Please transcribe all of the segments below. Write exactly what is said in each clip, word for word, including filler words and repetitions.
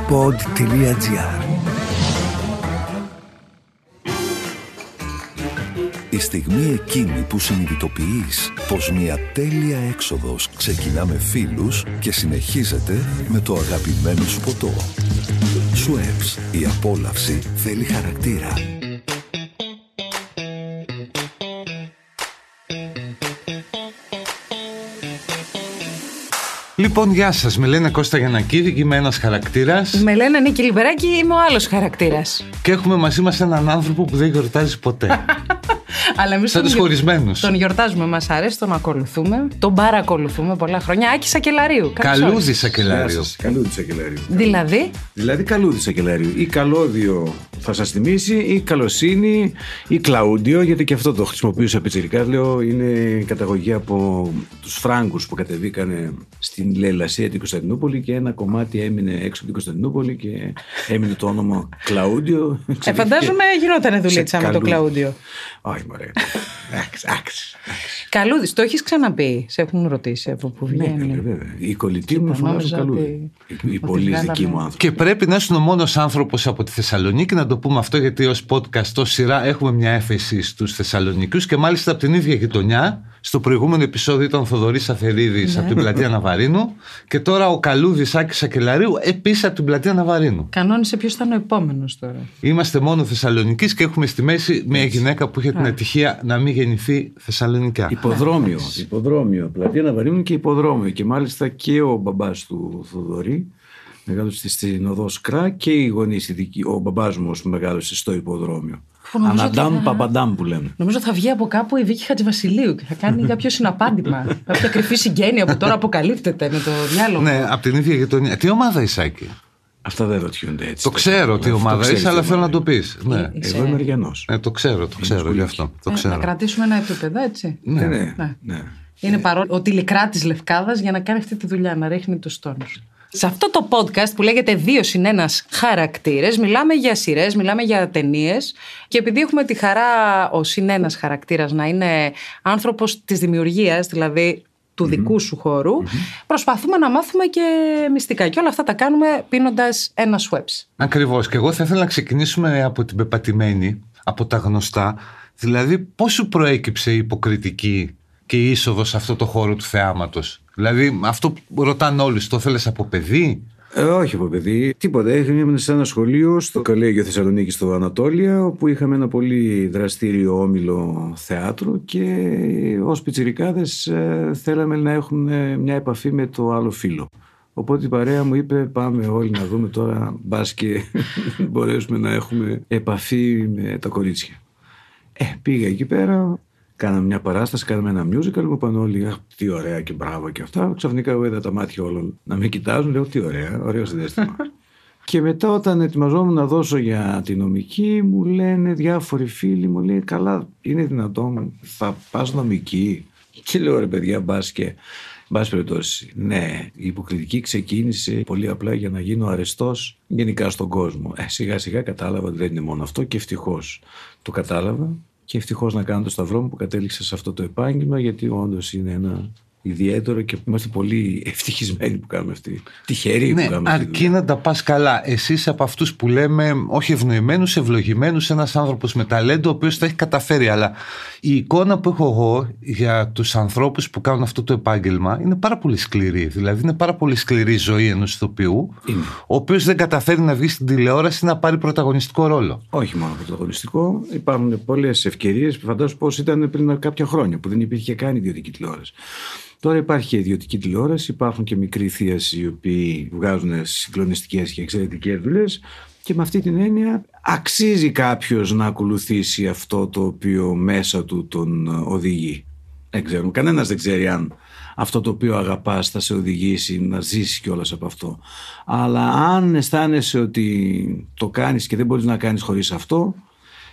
pod τελεία gr. Η στιγμή εκείνη που συνειδητοποιείς πως μια τέλεια έξοδος ξεκινά με φίλους και συνεχίζεται με το αγαπημένο σου ποτό. Schweppes, η απόλαυση θέλει χαρακτήρα. Λοιπόν, γεια σας. Με λένε Κώστα Γιαννακίδη και είμαι ένας χαρακτήρας. Με λένε Νίκη Λιμπεράκη, είμαι ο άλλος χαρακτήρας. Και έχουμε μαζί μας έναν άνθρωπο που δεν γιορτάζει ποτέ. Αλλά εμείς σαν τους τον, χωρισμένους. Τον γιορτάζουμε, μας αρέσει, τον ακολουθούμε. Τον παρακολουθούμε πολλά χρόνια. Άκη Σακελαρίου. Καλούδη Σακελαρίου. Καλούδη Σακελαρίου. Δηλαδή. Δηλαδή καλούδη Σακελαρίου. Ή καλώδιο θα σας θυμίσει, ή καλοσύνη, ή Κλαούντιο, γιατί και αυτό το χρησιμοποιούσα πιτσιρικά. Λέω είναι καταγωγή από τους Φράγκους που κατεβήκανε στην λαιλασία την Κωνσταντινούπολη και ένα κομμάτι έμεινε έξω από την Κωνσταντινούπολη και έμεινε το όνομα Κλαούντιο. Ε, φαντάζομαι γινόταν δουλίτσα με το Κλαούντιο. Όχι, μωρέ. Εντάξει. Καλούδης, το έχεις ξαναπεί, σε έχουν ρωτήσει από που βγαίνει. Ναι, βέβαια. Οι κολλητοί μου φωνάζουν Καλούδη. Οι πολύ δικοί μου άνθρωποι. Και πρέπει να ήσουν ο μόνος άνθρωπος από τη Θεσσαλονίκη, να το πούμε αυτό, γιατί ως podcast, ως σειρά, έχουμε μια έφεση στους Θεσσαλονικούς και μάλιστα από την ίδια γειτονιά. Στο προηγούμενο επεισόδιο ήταν ο Θοδωρής Αθερίδης, ναι, από την πλατεία Ναβαρίνου, και τώρα ο Καλούδης Άκης Σακελαρίου επίσης από την πλατεία Ναβαρίνου. Κανόνισε ποιος ήταν ο επόμενος τώρα. Είμαστε μόνο Θεσσαλονικείς και έχουμε στη μέση μια γυναίκα που είχε την ατυχία να μην γεννηθεί Θεσσαλονικιά. Υποδρόμιο, υποδρόμιο, πλατεία Ναβαρίνου και υποδρόμιο. Και μάλιστα και ο μπαμπάς του Θοδωρή μεγάλωσε στην οδό Σκρά και οι γονείς, ο μπαμπάς μου μεγάλωσε στο υποδρόμιο. Αναντάμ θα... Παπαντάμ που λέμε. Νομίζω θα βγει από κάπου η Βίκη Χατζηβασιλείου και θα κάνει κάποιο συναπάντημα. Κάποια κρυφή συγγένεια που τώρα αποκαλύπτεται με το διάλογο. Ναι, από την ίδια γειτονιά. Τι ομάδα είσαι, Άκη? Αυτά δεν ρωτιούνται έτσι. Το ξέρω τι ομάδα είσαι, αλλά θέλω να το πεις. Ναι. Εγώ είμαι Αριανός. Ε, το ξέρω, το ξέρω γι' αυτό. Το ξέρω. Ε, να κρατήσουμε ένα επίπεδο, έτσι. Ναι, ναι. ναι. ναι. Είναι παρόν ο τηλικράτης Λευκάδας για να κάνει αυτή τη δουλειά, να ρίχνει τους τόνους. Σε αυτό το podcast που λέγεται δύο συν ένας χαρακτήρες, μιλάμε για σειρές, μιλάμε για ταινίες, και επειδή έχουμε τη χαρά ο συν ένας χαρακτήρας να είναι άνθρωπος της δημιουργίας, δηλαδή του mm-hmm. δικού σου χώρου, mm-hmm. προσπαθούμε να μάθουμε και μυστικά. Και όλα αυτά τα κάνουμε πίνοντας ένα Schweppes. Ακριβώς. Και εγώ θα ήθελα να ξεκινήσουμε από την πεπατημένη, από τα γνωστά. Δηλαδή, πώς σου προέκυψε η υποκριτική και η είσοδο σε αυτό το χώρο του θεάματος? Δηλαδή, αυτό που ρωτάνε όλοι, το θέλεις από παιδί? Ε, όχι από παιδί, τίποτα. Ήμουν σε ένα σχολείο στο Κολέγιο Θεσσαλονίκη στο Ανατόλια, όπου είχαμε ένα πολύ δραστήριο όμιλο θεάτρου και ως πιτσιρικάδες ε, θέλαμε να έχουμε μια επαφή με το άλλο φύλο. Οπότε η παρέα μου είπε πάμε όλοι να δούμε τώρα, μπας και μπορέσουμε να έχουμε επαφή με τα κορίτσια. Ε, πήγα εκεί πέρα. Κάναμε μια παράσταση, κάναμε ένα musical, μου είπαν όλοι αχ, τι ωραία και μπράβο και αυτά. Ξαφνικά εγώ είδα τα μάτια όλων να με κοιτάζουν, λέω τι ωραία, ωραίο συναίσθημα. Και μετά όταν ετοιμαζόμουν να δώσω για τη νομική, μου λένε διάφοροι φίλοι, μου λέει καλά, είναι δυνατόν, θα πας νομική? Και λέω ρε παιδιά, μπας και μπας περιπτώσει. Ναι, η υποκριτική ξεκίνησε πολύ απλά για να γίνω αρεστός γενικά στον κόσμο. Ε, σιγά σιγά κατάλαβα ότι δεν είναι μόνο αυτό και ευτυχώς το κατάλαβα. Και ευτυχώς να κάνω το σταυρό μου που κατέληξα σε αυτό το επάγγελμα, γιατί όντως είναι ένα ιδιαίτερο και είμαστε πολύ ευτυχισμένοι που κάνουμε αυτή. Τυχεροί ναι, που κάνουμε αυτή. Αρκεί να τα πας καλά. Εσύ είσαι από αυτούς που λέμε όχι ευνοημένους, ευλογημένους, ένας άνθρωπος με ταλέντο ο οποίος τα έχει καταφέρει. Αλλά η εικόνα που έχω εγώ για τους ανθρώπους που κάνουν αυτό το επάγγελμα είναι πάρα πολύ σκληρή. Δηλαδή είναι πάρα πολύ σκληρή η ζωή ενός ηθοποιού, είναι. ο οποίος δεν καταφέρει να βγει στην τηλεόραση να πάρει πρωταγωνιστικό ρόλο. Όχι μόνο πρωταγωνιστικό. Υπάρχουν πολλές ευκαιρίες που φαντάζομαι πώς ήταν πριν κάποια χρόνια που δεν υπήρχε καν ιδιωτική τηλεόραση. Τώρα υπάρχει και ιδιωτική τηλεόραση, υπάρχουν και μικροί θείασοι οι οποίοι βγάζουν συγκλονιστικές και εξαιρετικές δουλειές, και με αυτή την έννοια αξίζει κάποιος να ακολουθήσει αυτό το οποίο μέσα του τον οδηγεί. Δεν ξέρουμε, κανένας δεν ξέρει αν αυτό το οποίο αγαπάς θα σε οδηγήσει να ζήσεις κιόλας από αυτό. Αλλά αν αισθάνεσαι ότι το κάνεις και δεν μπορείς να κάνεις χωρίς αυτό,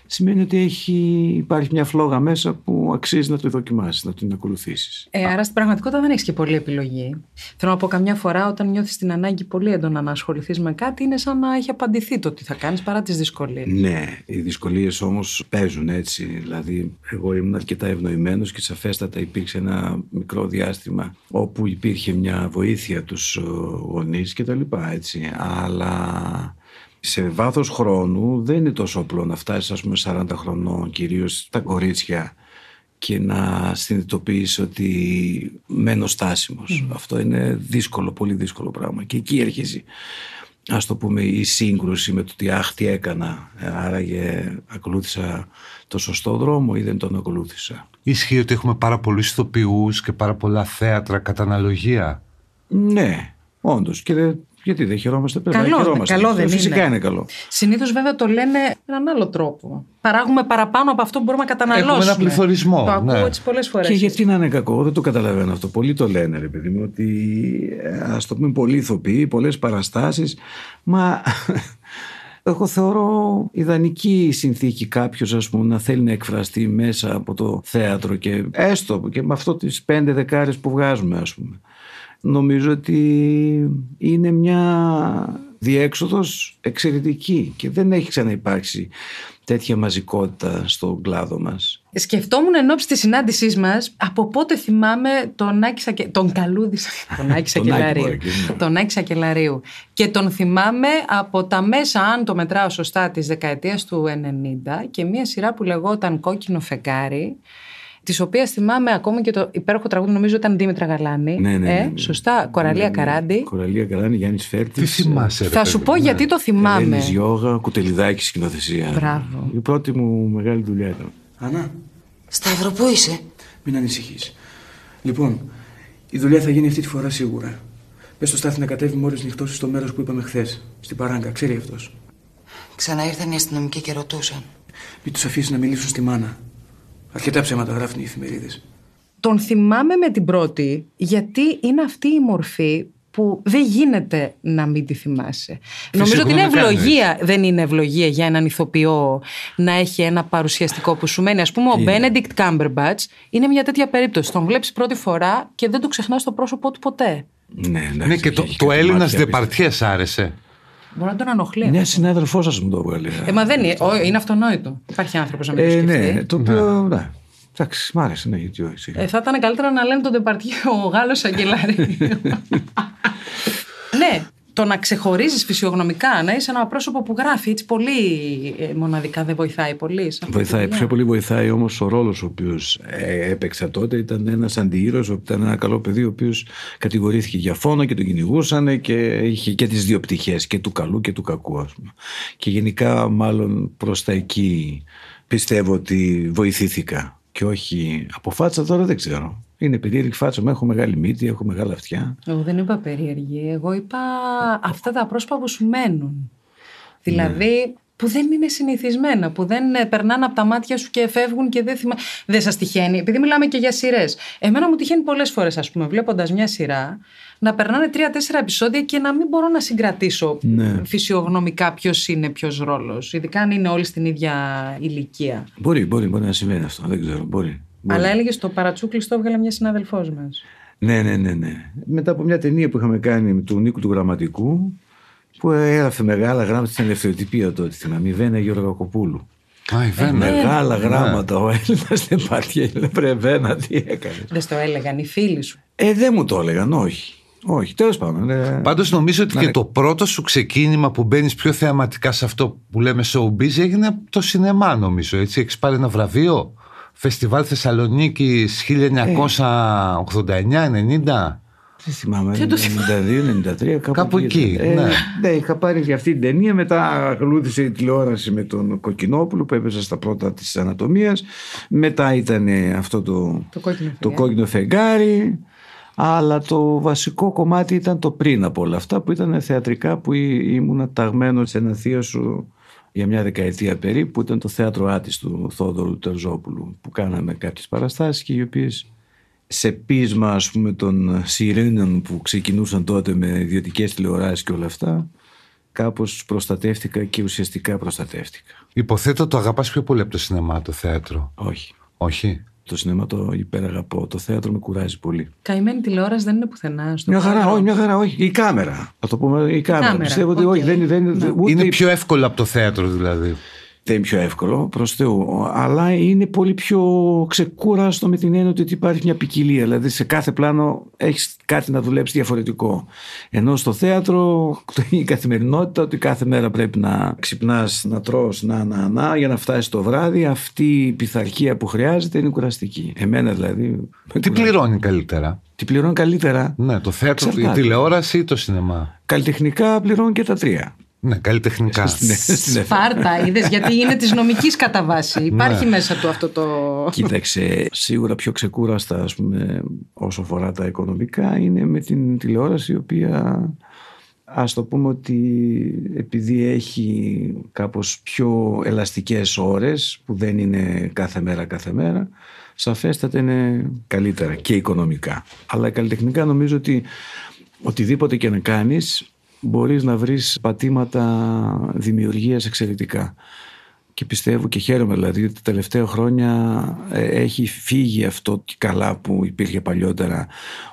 σημαίνει ότι έχει, υπάρχει μια φλόγα μέσα που αξίζει να το δοκιμάσεις, να την ακολουθήσεις. Ε, άρα στην πραγματικότητα δεν έχεις και πολλή επιλογή. Θέλω να πω, καμιά φορά όταν νιώθεις την ανάγκη πολύ έντονα να ασχοληθείς με κάτι, είναι σαν να έχει απαντηθεί το τι θα κάνεις παρά τις δυσκολίες. Ναι, οι δυσκολίες όμως παίζουν έτσι. Δηλαδή, εγώ ήμουν αρκετά ευνοημένος και σαφέστατα υπήρξε ένα μικρό διάστημα όπου υπήρχε μια βοήθεια τους γονείς και τα λοιπά, έτσι. Αλλά σε βάθος χρόνου δεν είναι τόσο απλό να φτάσεις, ας πούμε, σαράντα χρονών, κυρίως τα κορίτσια, και να συνειδητοποιείς ότι μένω στάσιμος. Mm. Αυτό είναι δύσκολο, πολύ δύσκολο πράγμα. Και εκεί αρχίζει, ας το πούμε, η σύγκρουση με το ότι αχ, τι έκανα, άραγε ακολούθησα το σωστό δρόμο ή δεν τον ακολούθησα. Ισχύει ότι έχουμε πάρα πολλούς ηθοποιούς και πάρα πολλά θέατρα κατά αναλογία. Ναι, όντως. Και δεν, γιατί δεν χαιρόμαστε, πρέπει καλό, να χαιρόμαστε. Καλό δεν Φυσικά είναι. είναι καλό. Συνήθως βέβαια το λένε με έναν άλλο τρόπο. Παράγουμε παραπάνω από αυτό που μπορούμε να καταναλώσουμε. Έχουμε ένα πληθωρισμό. Το ακούω ναι. έτσι πολλές φορές. Και γιατί να είναι κακό, δεν το καταλαβαίνω αυτό. Πολλοί το λένε, ρε παιδί μου, ότι ας το πούμε πολλοί ηθοποιοί, πολλές παραστάσεις, μα εγώ θεωρώ ιδανική συνθήκη κάποιος, ας πούμε, να θέλει να εκφραστεί μέσα από το θέατρο και έστω και με αυτό τις πέντε δεκάρες που βγάζουμε, ας πούμε. Νομίζω ότι είναι μια διέξοδος εξαιρετική και δεν έχει ξαναυπάρξει τέτοια μαζικότητα στον κλάδο μας. Σκεφτόμουν εν ώψη της συνάντησής μας από πότε θυμάμαι τον Άκη Σακε... τον Καλούδη τον Άκη Σακελαρίου. τον Άκη Σακελαρίου. Και τον θυμάμαι από τα μέσα, αν το μετράω σωστά, της δεκαετίας του ενενήντα και μια σειρά που λεγόταν Κόκκινο Φεγγάρι, της οποίας θυμάμαι ακόμα και το υπέροχο τραγούδι, νομίζω ήταν Δήμητρα Γαλάνη. Ναι, ναι, ναι, ναι. Ε, σωστά, Κοραλία ναι, ναι. Καράντη. Κοραλία Καράντη, Γιάννης Φέρτης. Τι θυμάσαι, ρε, Θα σου πω ναι. γιατί το θυμάμαι. Ελένης Γιώγα, Κουτελιδάκη σκηνοθεσία. Μπράβο. Η πρώτη μου μεγάλη δουλειά ήταν. Άννα, Σταύρο, πού είσαι? μην ανησυχείς. Λοιπόν, η δουλειά θα γίνει αυτή τη φορά σίγουρα. Πες στο Στάθη να κατέβει μόλις νυχτώσει στο μέρος που είπαμε χθες. Στην Παράγκα, ξέρει αυτός. Ξαναήρθαν οι αστυνομικοί και ρωτούσαν. Μην τους αφήσει να μιλήσουν στη μάνα. Αρκετά ψέματα γράφουν οι εφημερίδες. Τον θυμάμαι με την πρώτη, γιατί είναι αυτή η μορφή που δεν γίνεται να μην τη θυμάσαι. Νομίζω ότι είναι ευλογία, δεν είναι ευλογία για έναν ηθοποιό να έχει ένα παρουσιαστικό που σου μένει. Ας πούμε, ο Benedict Cumberbatch είναι μια τέτοια περίπτωση. Τον βλέπεις πρώτη φορά και δεν το ξεχνάς το πρόσωπό του ποτέ. Ναι, εντάξει, Ναι, και το, το Έλληνας Δεπαρτιές άρεσε. Μπορεί να τον ανοχλεί. Μια συνάδελφός σας μου το έβγαλε. Ε, μα δεν είναι, ο, είναι αυτονόητο. Υπάρχει άνθρωπος να μην το Ε, σκεφτεί. ναι, το οποίο. Ναι. Εντάξει, μ' άρεσε, ναι, γιατί όχι. Ε, θα ήταν καλύτερα να λένε τον Δεπαρτιέ ο Γάλλος Αγγελαρίου. Ναι, το να ξεχωρίζεις φυσιογνωμικά, να είσαι ένα πρόσωπο που γράφει έτσι πολύ ε, μοναδικά, δεν βοηθάει πολύ. Βοηθάει, πιο πολύ βοηθάει όμως ο ρόλος ο οποίος ε, έπαιξα τότε. Ήταν ένας αντιήρωας, ήταν ένα καλό παιδί ο οποίος κατηγορήθηκε για φόνο και τον κυνηγούσαν και είχε και τις δύο πτυχές, και του καλού και του κακού, ας πούμε. Και γενικά μάλλον προς τα εκεί πιστεύω ότι βοηθήθηκα. Και όχι από φάτσα, τώρα δεν ξέρω. Είναι περίεργη φάτσα μου, έχω μεγάλη μύτη, έχω μεγάλα αυτιά. Εγώ δεν είπα περίεργη. Εγώ είπα αυτά τα πρόσωπα που σου μένουν. Δηλαδή ναι. που δεν είναι συνηθισμένα, που δεν περνάνε από τα μάτια σου και φεύγουν και δεν θυμάσαι. Δεν σας τυχαίνει, επειδή μιλάμε και για σειρές. Εμένα μου τυχαίνει πολλές φορές, ας πούμε, βλέποντας μια σειρά, να περνάνε τρία-τέσσερα επεισόδια και να μην μπορώ να συγκρατήσω ναι. φυσιογνωμικά ποιος είναι ποιος ρόλος. Ειδικά αν είναι όλοι στην ίδια ηλικία. Μπορεί, μπορεί, μπορεί να συμβαίνει αυτό, δεν ξέρω. Μπορεί. Μπορεί. Αλλά έλεγε στο παρατσούκλι το έβγαλε μια συναδελφός μας. Ναι, ναι, ναι, ναι. Μετά από μια ταινία που είχαμε κάνει με του Νίκου του Γραμματικού, που έγραφε μεγάλα γράμματα στην ελευθεροτυπία τότε, θυμάμαι, η Βένα Γεωργακοπούλου. Α, η Βένα. Ε, μεγάλα ναι. γράμματα, ο Έλληνας δεν πάτια, ρε Βένα, τι έκανε. Δεν στο έλεγαν οι φίλοι σου? Ε, δεν μου το έλεγαν, όχι. Όχι, τέλος πάντων. Ε... Πάντως νομίζω ότι να, και ναι. το πρώτο σου ξεκίνημα που μπαίνεις πιο θεαματικά σε αυτό που λέμε showbiz έγινε από το σινεμά, νομίζω. Έτσι, έχεις πάρει ένα βραβείο. Φεστιβάλ Θεσσαλονίκης χίλια εννιακόσια ογδόντα εννιά ενενήντα. Δεν θυμάμαι, ενενήντα δύο ενενήντα τρία, κάπου, κάπου εκεί. Ε, ναι. ναι, είχα πάρει για αυτή την ταινία. Μετά ακολούθησε η τηλεόραση με τον Κοκκινόπουλο που έπαιζε στα πρώτα της Ανατομίας. Μετά ήταν αυτό το, το, κόκκινο, το κόκκινο φεγγάρι. Αλλά το βασικό κομμάτι ήταν το πριν από όλα αυτά, που ήταν θεατρικά, που ήμουν ταγμένος σε ένα θείο σου για μια δεκαετία περίπου, που ήταν το θέατρο Άτης του Θόδωρου Τερζόπουλου, που κάναμε κάποιες παραστάσεις και οι οποίες σε πείσμα, ας πούμε, των σιρήνων που ξεκινούσαν τότε με ιδιωτικές τηλεοράσεις και όλα αυτά, κάπως προστατεύτηκα και ουσιαστικά προστατεύτηκα. Υποθέτω το αγαπάς πιο πολύ από το σινεμά, το θέατρο. Όχι. Όχι. Το σινεμά το υπεραγαπώ. Το θέατρο με κουράζει πολύ. Καημένη τηλεόραση δεν είναι πουθενά. Στο μια χαρά, κάδρο. όχι, μια χαρά, όχι. Η κάμερα. Θα το πούμε, η κάμερα. κάμερα. Πιστεύω ότι Okay. όχι. Δεν, δεν, Ναι. ούτε... Είναι πιο εύκολο από το θέατρο δηλαδή. Δεν είναι πιο εύκολο, προς Θεού, αλλά είναι πολύ πιο ξεκούραστο με την έννοια ότι υπάρχει μια ποικιλία. Δηλαδή σε κάθε πλάνο έχεις κάτι να δουλέψεις διαφορετικό. Ενώ στο θέατρο η καθημερινότητα ότι κάθε μέρα πρέπει να ξυπνάς, να τρως, να, να, να, για να φτάσεις το βράδυ. Αυτή η πειθαρχία που χρειάζεται είναι κουραστική. Εμένα δηλαδή. Τι πληρώνει καλύτερα? Τι πληρώνει καλύτερα? Ναι, το θέατρο, η τηλεόραση ή το σινεμά? Καλλιτεχνικά πληρώνει και τα τρία. Ναι, καλλιτεχνικά. Σπάρτα, είδες, γιατί είναι της νομικής κατά βάση. Υπάρχει ναι. μέσα του αυτό το... Κοίταξε, σίγουρα πιο ξεκούραστα, ας πούμε, όσο αφορά τα οικονομικά, είναι με την τηλεόραση, η οποία, ας το πούμε ότι επειδή έχει κάπως πιο ελαστικές ώρες, που δεν είναι κάθε μέρα κάθε μέρα, σαφέστατα είναι καλύτερα και οικονομικά. Αλλά καλλιτεχνικά νομίζω ότι οτιδήποτε και να κάνεις, μπορείς να βρεις πατήματα δημιουργίας εξαιρετικά. Και πιστεύω και χαίρομαι δηλαδή ότι τα τελευταία χρόνια έχει φύγει αυτό καλά που υπήρχε παλιότερα,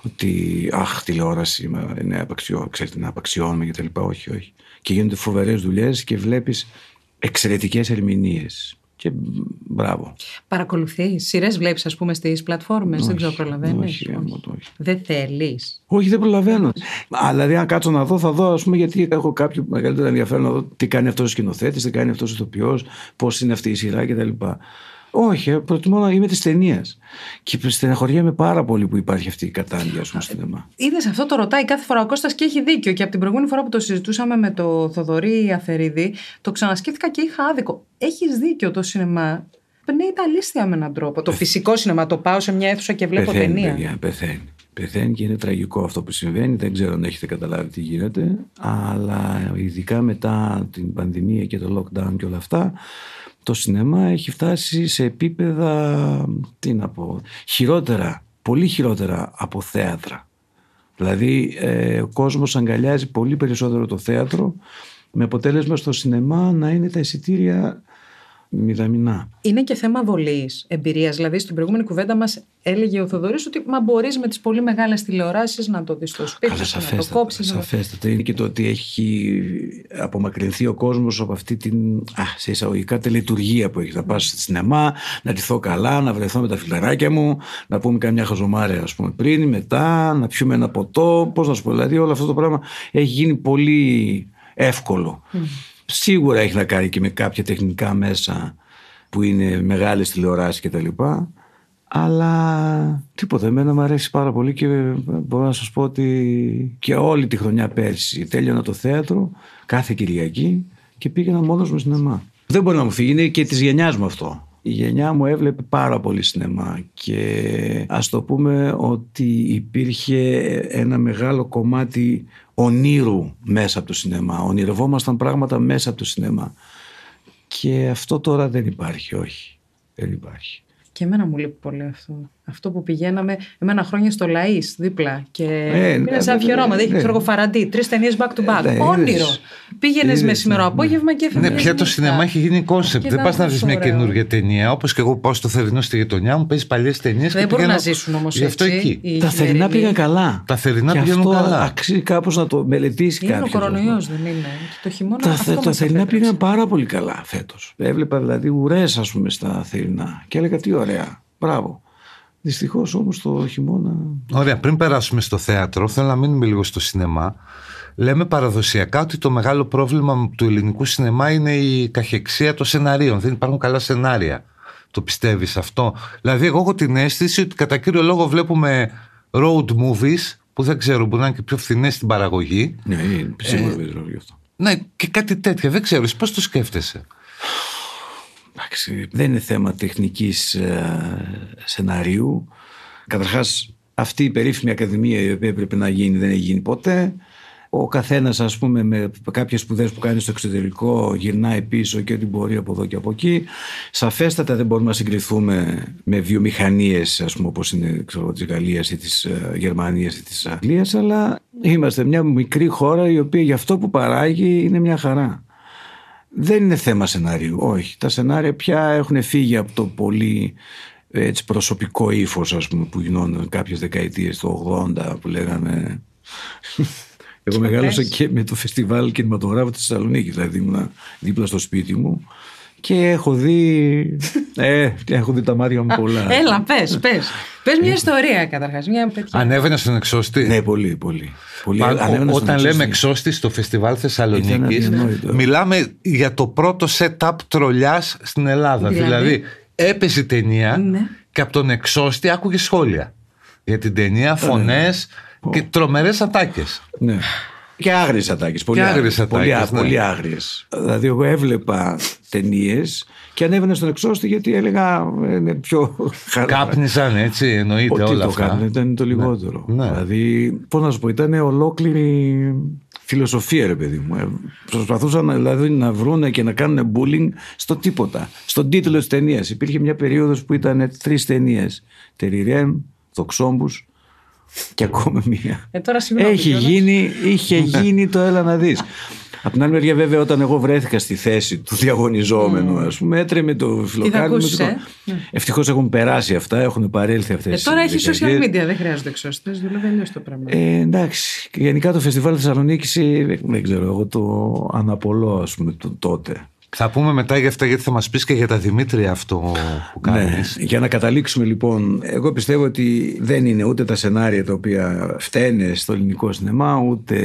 ότι αχ, τηλεόραση είναι απαξιό, ξέρετε να απαξιώνουμε και τα λοιπά. Όχι, όχι. Και γίνονται φοβερές δουλειές και βλέπεις εξαιρετικές ερμηνείες. Και μπράβο. Παρακολουθείς σειρές, βλέπεις ας πούμε στις πλατφόρμες? Όχι, δεν ξέρω, προλαβαίνεις? Όχι, όχι. όχι. Δεν θέλεις? Όχι, δεν προλαβαίνω. Αλλά δηλαδή, αν κάτσω να δω, θα δω, ας πούμε, γιατί έχω κάποιο μεγαλύτερο ενδιαφέρον να δω τι κάνει αυτός ο σκηνοθέτης, τι κάνει αυτός ο ηθοποιός, πώς είναι αυτή η σειρά κτλ. Όχι, προτιμώ να είμαι της ταινίας. Και στεναχωριέμαι πάρα πολύ που υπάρχει αυτή η κατάνοια, ας πούμε, στο σινεμά. Είδες, αυτό το ρωτάει κάθε φορά ο Κώστας και έχει δίκιο. Και από την προηγούμενη φορά που το συζητούσαμε με το Θοδωρή Αφερίδη, το ξανασκέφτηκα και είχα άδικο. Έχεις δίκιο, το σινεμά περνάει τα αλήθεια με έναν τρόπο. Το φυσικό σινεμά, το πάω σε μια αίθουσα και βλέπω πεθαίνει, ταινία. Παιδιά, πεθαίνει. Πεθαίνει και είναι τραγικό αυτό που συμβαίνει. Δεν ξέρω αν έχετε καταλάβει τι γίνεται. Αλλά ειδικά μετά την πανδημία και το lockdown και όλα αυτά, το σινεμά έχει φτάσει σε επίπεδα, τι να πω, χειρότερα, πολύ χειρότερα από θέατρα. Δηλαδή ε, ο κόσμος αγκαλιάζει πολύ περισσότερο το θέατρο, με αποτέλεσμα στο σινεμά να είναι τα εισιτήρια μηδαμινά. Είναι και θέμα βολής, εμπειρίας. Δηλαδή, στην προηγούμενη κουβέντα μας έλεγε ο Θοδωρής ότι μα μπορείς με τις πολύ μεγάλες τηλεοράσεις να το δεις στο σπίτι σου, να το κόψεις. Σαφέστατα. Είναι και το ότι έχει απομακρυνθεί ο κόσμος από αυτή την, α, σε εισαγωγικά, τελετουργία που έχει. Θα πάω στη σινεμά, να ντυθώ καλά, να βρεθώ με τα φιλαράκια μου, να πούμε καμιά χαζομάρια, ας πούμε, πριν, μετά, να πιούμε ένα ποτό. Πώς να σου πω, δηλαδή, όλο αυτό το πράγμα έχει γίνει πολύ εύκολο. Mm. Σίγουρα έχει να κάνει και με κάποια τεχνικά μέσα που είναι μεγάλες τηλεοράσεις και τα λοιπά, αλλά τίποτα, εμένα μου αρέσει πάρα πολύ και μπορώ να σας πω ότι και όλη τη χρονιά πέρσι τέλειωνα το θέατρο κάθε Κυριακή και πήγαινα μόνος μου σινεμά. Δεν μπορεί να μου φύγει, είναι και της γενιάς μου αυτό. Η γενιά μου έβλεπε πάρα πολύ σινεμά και ας το πούμε ότι υπήρχε ένα μεγάλο κομμάτι ονείρου μέσα από το σινεμά. Ονειρευόμασταν πράγματα μέσα από το σινεμά. Και αυτό τώρα δεν υπάρχει, όχι. Δεν υπάρχει. Και εμένα μου λείπει πολύ αυτό. Αυτό που πηγαίναμε, εμένα χρόνια στο Λαΐς δίπλα και ε, πήγαινε σε αφιερώματα. Είχε ξέρω Φαραντί, τρεις ταινίες back to back. Ε, Όνειρο. Πήγαινες μεσημερό απόγευμα και έφευγες. Ναι, πια το σινεμά έχει γίνει κόνσεπτ. Δεν πας να δεις μια καινούργια ταινία. Όπως και εγώ πάω στο θερινό στη γειτονιά μου, παίζει παλιές ταινίες. Δεν μπορούν να ζήσουν όμως έτσι. Τα θερινά πήγαν καλά. Τα θερινά πήγαν καλά. Αξίζει κάπως να το μελετήσει κάποιος. Είναι ο κορονοϊός, δεν είναι? Το χειμώνα. Τα θερινά πήγαν πάρα πολύ καλά φέτος. Έβλεπα δηλαδή ουρές, ας πούμε, στα θερινά και έλεγα τι ωραία. Μπράβο. Δυστυχώς όμως το χειμώνα. Ωραία, πριν περάσουμε στο θέατρο, θέλω να μείνουμε λίγο στο σινεμά. Λέμε παραδοσιακά ότι το μεγάλο πρόβλημα του ελληνικού σινεμά είναι η καχεξία των σεναρίων. Δεν υπάρχουν καλά σενάρια. Το πιστεύεις αυτό? Δηλαδή, εγώ έχω την αίσθηση ότι κατά κύριο λόγο βλέπουμε road movies που δεν ξέρω, μπορεί να είναι και πιο φθηνές στην παραγωγή. Ναι, σίγουρα δεν ξέρω γι' αυτό. Ναι, και κάτι τέτοια. Δεν ξέρω, πώς το σκέφτεσαι? Εντάξει, δεν είναι θέμα τεχνικής ε, σεναρίου. Καταρχάς, αυτή η περίφημη ακαδημία η οποία έπρεπε να γίνει δεν έχει γίνει ποτέ. ο καθένας, ας πούμε, με κάποιες σπουδές που κάνει στο εξωτερικό γυρνάει πίσω και ό,τι μπορεί από εδώ και από εκεί. Σαφέστατα δεν μπορούμε να συγκριθούμε με βιομηχανίες, ας πούμε, όπως είναι, ξέρω, της Γαλλίας ή της Γερμανίας ή της Αγγλίας, αλλά είμαστε μια μικρή χώρα η οποία για αυτό που παράγει είναι μια χαρά. Δεν είναι θέμα σενάριου, όχι. Τα σενάρια πια έχουν φύγει από το πολύ έτσι, προσωπικό ύφος, ας πούμε, που γινόταν κάποιες δεκαετίες του ογδόντα που λέγανε. Εγώ μεγάλωσα και με το φεστιβάλ κινηματογράφου της Θεσσαλονίκης, δηλαδή ήμουν δίπλα στο σπίτι μου και έχω δει, ε, έχω δει τα μάτια μου πολλά. Έλα, πες, πες. Πες μια ιστορία καταρχάς. Μια Ανέβαινε στον εξώστη. Ναι, πολύ, πολύ. πολύ. Πα, όταν λέμε εξώστη στο φεστιβάλ Θεσσαλονίκης, μιλάμε για το πρώτο setup τρολιάς στην Ελλάδα. Δηλαδή, δηλαδή έπαιζε η ταινία, ναι, και από τον εξώστη άκουγε σχόλια για την ταινία, φωνές oh. και τρομερές ατάκες. Ναι. Και άγριες ατάκες. Πολύ, άγριες ατάκες, πολύ, ναι. πολύ άγριες. Δηλαδή, εγώ έβλεπα ταινίες και ανέβαινα στον εξώστη γιατί έλεγα είναι πιο χαρά. Κάπνιζαν, έτσι, εννοείται όλα το αυτά. Κάπνιζαν, ήταν το λιγότερο. Ναι. Δηλαδή, πώς να σου πω, ήταν ολόκληρη φιλοσοφία, ρε παιδί μου. Προσπαθούσαν δηλαδή να βρούνε και να κάνουν bullying στο τίποτα. Στον τίτλο της ταινίας. Υπήρχε μια περίοδος που ήταν τρεις ταινίες. Τεριρέμ, Δοξόμπους και ακόμα μία. Ε, τώρα συγγνώμη, Έχει γίνει, είχε γίνει το έλα να δεις. Από την άλλη μεριά, βέβαια, όταν εγώ βρέθηκα στη θέση του διαγωνιζόμενου, ας πούμε, έτρεμε το φιλοκάρι μου. Το... Ευτυχώς έχουν περάσει αυτά, έχουν παρέλθει αυτές. Ε, τώρα έχει social media, δεν χρειάζονται εξώστες, δουλεύει αλλιώς το πράγμα. Ε, εντάξει. Γενικά το φεστιβάλ Θεσσαλονίκης, δεν ξέρω, εγώ το αναπολώ, ας πούμε, το, τότε. Θα πούμε μετά για αυτά, γιατί θα μας πεις και για τα Δημήτρια αυτό που κάνεις. Ναι, για να καταλήξουμε λοιπόν, εγώ πιστεύω ότι δεν είναι ούτε τα σενάρια τα οποία φταίνε στο ελληνικό σινεμά, ούτε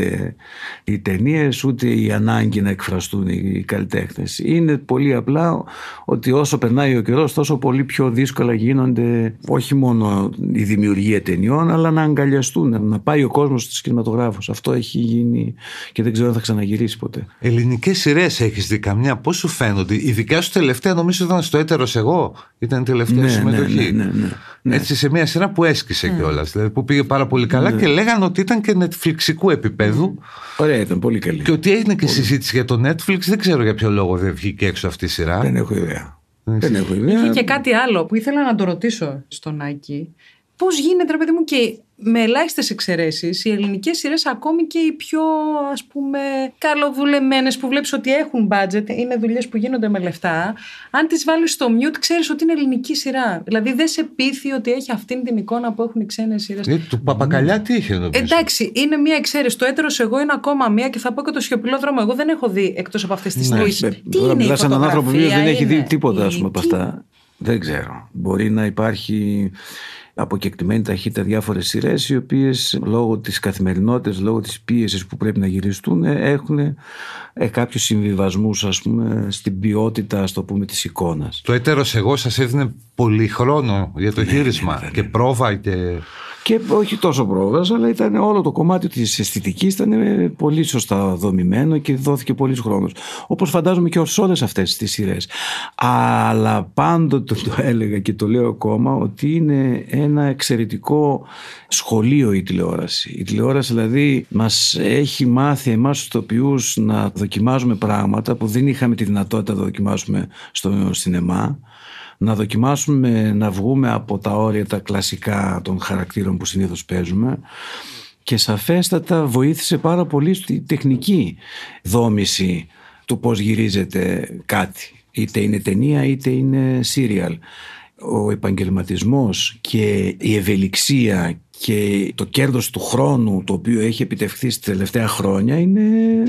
οι ταινίες, ούτε η ανάγκη να εκφραστούν οι καλλιτέχνες. Είναι πολύ απλά ότι όσο περνάει ο καιρός, τόσο πολύ πιο δύσκολα γίνονται όχι μόνο η δημιουργία ταινιών, αλλά να αγκαλιαστούν, να πάει ο κόσμος στους κινηματογράφους. Αυτό έχει γίνει και δεν ξέρω αν θα ξαναγυρίσει ποτέ. Ελληνικές σειρές έχεις δει καμιά? Πώς σου φαίνονται? Η δικιά σου τελευταία νομίζω ήταν στο Έτερος εγώ. Ήταν η τελευταία ναι, συμμετοχή. Ναι, ναι, ναι, ναι. Έτσι, σε μια σειρά που έσκησε mm. κιόλας. Δηλαδή που πήγε πάρα πολύ καλά, ναι, και λέγανε ότι ήταν και Netflixικού επίπεδου. Ωραία, ήταν πολύ καλή. Και ότι έγινε και πολύ. συζήτηση για το Netflix. Δεν ξέρω για ποιο λόγο δεν βγήκε έξω αυτή η σειρά. Δεν έχω ιδέα. Δεν έχω ιδέα. Είχε και κάτι άλλο που ήθελα να το ρωτήσω στον Άκη. Πώς γίνεται, ρε παιδί μου, και με ελάχιστες εξαιρέσεις, οι ελληνικές σειρές, ακόμη και οι πιο, ας πούμε, καλοδουλεμένες, που βλέπεις ότι έχουν budget, είναι δουλειές που γίνονται με λεφτά, αν τις βάλεις στο mute, ξέρεις ότι είναι ελληνική σειρά. Δηλαδή δεν σε πείθει ότι έχει αυτήν την εικόνα που έχουν οι ξένες σειρές. Ε, του Παπακαλιά τι είχε εδώ πίσω? Εντάξει, είναι μια εξαίρεση. Το Έτερος εγώ είναι ακόμα μία, και θα πω και το Σιωπηλό δρόμο. Εγώ δεν έχω δει εκτός από αυτές τις ναι, τρεις. Ναι, τι είναι η μιλάς έναν άνθρωπο που δεν έχει δει τίποτα, ας πούμε, από τι... αυτά. Δεν ξέρω. Μπορεί να υπάρχει αποκεκτημένη ταχύτητα διάφορες σειρές οι οποίες λόγω της καθημερινότητας, λόγω της πίεσης που πρέπει να γυριστούν, έχουν ε, κάποιους συμβιβασμούς, ας πούμε, στην ποιότητα, ας το πούμε, της εικόνας. Το Έτερος εγώ σας έδινε πολύ χρόνο για το ναι, γύρισμα, ναι, και πρόβα και... Και όχι τόσο πρόβας, αλλά ήταν όλο το κομμάτι της αισθητικής ήταν πολύ σωστά δομημένο και δόθηκε πολύς χρόνος. Όπως φαντάζομαι και σε όλες αυτές τις σειρές. Αλλά πάντοτε το έλεγα και το λέω ακόμα ότι είναι ένα εξαιρετικό σχολείο η τηλεόραση. Η τηλεόραση δηλαδή μας έχει μάθει εμάς τους ηθοποιούς να δοκιμάζουμε πράγματα που δεν είχαμε τη δυνατότητα να δοκιμάσουμε στο σινεμά. Να δοκιμάσουμε να βγούμε από τα όρια τα κλασικά των χαρακτήρων που συνήθως παίζουμε, και σαφέστατα βοήθησε πάρα πολύ στη τεχνική δόμηση του πώς γυρίζεται κάτι, είτε είναι ταινία είτε είναι serial. Ο επαγγελματισμός και η ευελιξία και το κέρδος του χρόνου το οποίο έχει επιτευχθεί στα τελευταία χρόνια είναι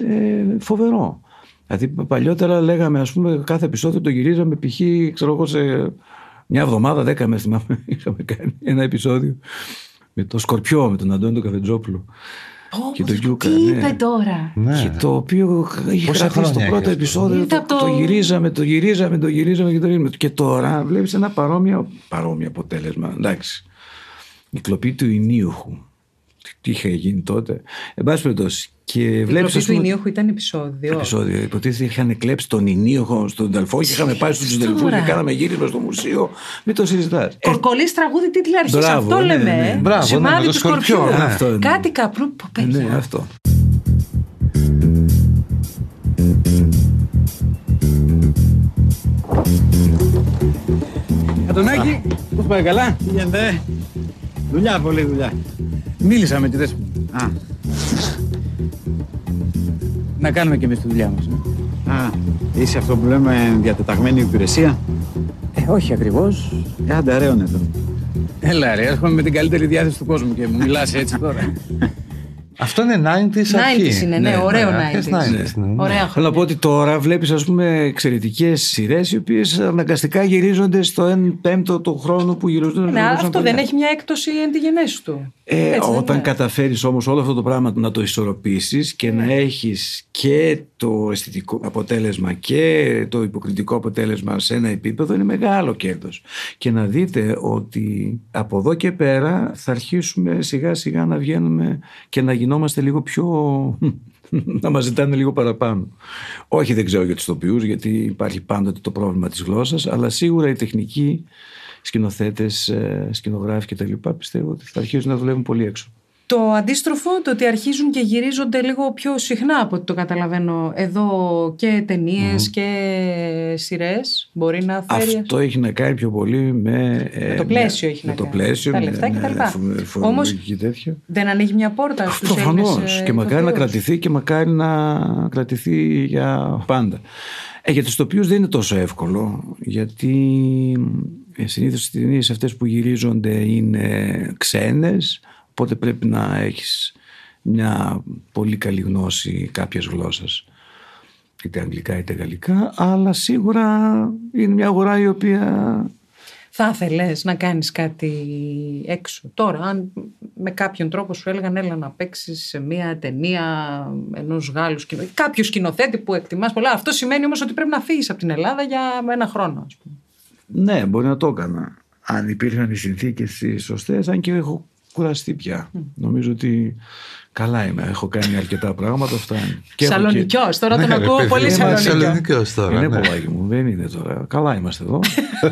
φοβερό. Δηλαδή παλιότερα λέγαμε, ας πούμε, κάθε επεισόδιο το γυρίζαμε π.χ. ξέρω εγώ σε μια εβδομάδα, δέκα μέρες θυμάμαι, είχαμε κάνει ένα επεισόδιο με το Σκορπιό, με τον Αντώνη τον Καφετζόπουλο. Oh, και το Γιούκα. Τι είπε ναι. τώρα. Ναι. Και το οποίο είχε γραφεί στο πρώτο επεισόδιο. Το, το... το γυρίζαμε, το γυρίζαμε, το γυρίζαμε και το γυρίζαμε. Και τώρα βλέπεις ένα παρόμοιο, παρόμοιο αποτέλεσμα. Εντάξει. Η κλοπή του Ινίουχου. Τι είχε γίνει τότε. Εν πάση περιπτώσει. Η κλοπή του Ινίουχου ήταν επεισόδιο. Επεισόδιο. Υποτίθεται είχαν κλέψει τον Ινίουχο στον Δελφό και είχαμε πάει στους Δελφούς και κάναμε γύρισμα στο μουσείο. Μην το συζητάς. Κορκολής τραγούδι τίτλη αρχής. Αυτό ναι, λέμε. Ναι, ναι. Μπράβο, σημάδι ναι, του Σκορπιού. Ναι. Κάτι καπνού. Ναι, αυτό. πάει καλά? Τι γίνεται? Δουλειά, πολύ δουλειά. Μίλησα με τη Δέσποινα. Α. Να κάνουμε και εμείς τη δουλειά μας. Ναι. Α, είσαι αυτό που λέμε διατεταγμένη υπηρεσία. Ε, όχι ακριβώς. Ε, ανταραίωνε εδώ. Έλα ρε, έρχομαι με την καλύτερη διάθεση του κόσμου και μου μιλάς έτσι τώρα. Αυτό είναι ενενήντα αρχή. ενενήντα είναι, ναι, ωραίο ενενήντα. Ωραία. Θέλω να πω ότι τώρα βλέπεις, ας πούμε, εξαιρετικές σειρές οι οποίες αναγκαστικά γυρίζονται στο ένα πέμπτο του χρόνου που γυρίζονται. Ναι, αυτό παλιά. Δεν έχει μια έκπτωση εν τη γενέση του. Ε, Έτσι, όταν ναι. καταφέρεις όμως όλο αυτό το πράγμα να το ισορροπήσεις και να έχεις και το αισθητικό αποτέλεσμα και το υποκριτικό αποτέλεσμα σε ένα επίπεδο, είναι μεγάλο κέρδος. Και να δείτε ότι από εδώ και πέρα θα αρχίσουμε σιγά σιγά να βγαίνουμε και να γινόμαστε λίγο πιο... να μας ζητάνε λίγο παραπάνω. Όχι, δεν ξέρω για τους ηθοποιούς, γιατί υπάρχει πάντοτε το πρόβλημα της γλώσσας, αλλά σίγουρα οι τεχνικοί σκηνοθέτες, σκηνογράφοι κτλ. Πιστεύω ότι θα αρχίσουν να δουλεύουν πολύ έξω. Το αντίστροφο, το ότι αρχίζουν και γυρίζονται λίγο πιο συχνά από ό,τι το καταλαβαίνω εδώ και ταινίες mm. και σειρές, μπορεί να φέρει... Αυτό έχει να κάνει πιο πολύ με... Με το πλαίσιο έχει με να το κάνει. Πλαίσιο, τα λεφτά με, και τα λοιπά. Όμως δεν ανοίγει μια πόρτα στους Έλληνες. Προφανώς, και μακάρι να κρατηθεί και μακάρι να κρατηθεί για πάντα. Ε, για τους ηθοποιούς δεν είναι τόσο εύκολο, γιατί ε, συνήθως οι ταινίες αυτές που γυρίζονται είναι ξένες, οπότε πρέπει να έχεις μια πολύ καλή γνώση κάποιας γλώσσας, είτε αγγλικά είτε γαλλικά, αλλά σίγουρα είναι μια αγορά η οποία... Θα ήθελες να κάνεις κάτι έξω τώρα, αν με κάποιον τρόπο σου έλεγαν έλα να παίξεις σε μια ταινία ενός Γάλλου σκηνοθέτη, κάποιο σκηνοθέτη που εκτιμάς πολλά, αυτό σημαίνει όμως ότι πρέπει να φύγεις από την Ελλάδα για ένα χρόνο, ας πούμε. Ναι, μπορεί να το έκανα αν υπήρχαν οι συνθήκες οι σωστές, αν και έχω κουραστεί πια. Mm. Νομίζω ότι καλά είμαι, έχω κάνει αρκετά πράγματα, φτάνει. Σαλονικιός, τώρα τον ακούω πολύ Σαλονικιός τώρα. Είναι πολλάκι μου, δεν είναι τώρα. Καλά είμαστε εδώ.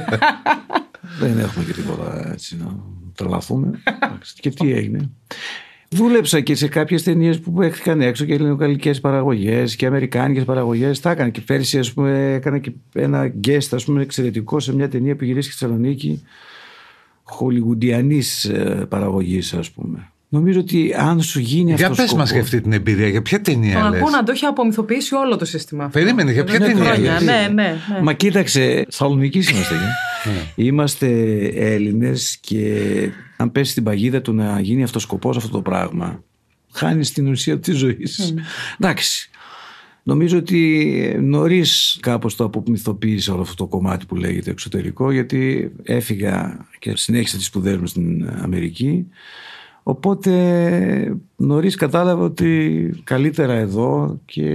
Δεν έχουμε και τίποτα έτσι να τρελαθούμε. Και τι έγινε. Δούλεψα και σε κάποιες ταινίες που έχθηκαν έξω και ελληνογαλλικές παραγωγές και αμερικάνικες παραγωγές. Τα έκανα και πέρσι, ας πούμε, έκανα και ένα guest, ας πούμε, εξαιρετικό σε μια ταινία που γυρίστηκε στη Θεσσαλονίκη, χολιγουντιανής παραγωγής, ας πούμε. Νομίζω ότι αν σου γίνει αυτό. Για πες μας για αυτή την εμπειρία, για ποια ταινία τον λες? ακούω να το έχει απομυθοποιήσει όλο το σύστημα. Περίμενε, για ποια ταινία λες? Ναι, ναι, ναι. Μα κοίταξε, Θεσσαλονίκης είμαστε. Είμαστε Έλληνες και αν πέσει στην παγίδα του να γίνει αυτός σκοπός αυτό το πράγμα, χάνεις την ουσία της ζωής. Mm. Εντάξει. Νομίζω ότι νωρίς κάπως το απομυθοποίησα όλο αυτό το κομμάτι που λέγεται εξωτερικό, γιατί έφυγα και συνέχισα τις σπουδές μου στην Αμερική. Οπότε νωρίς κατάλαβα ότι καλύτερα εδώ και...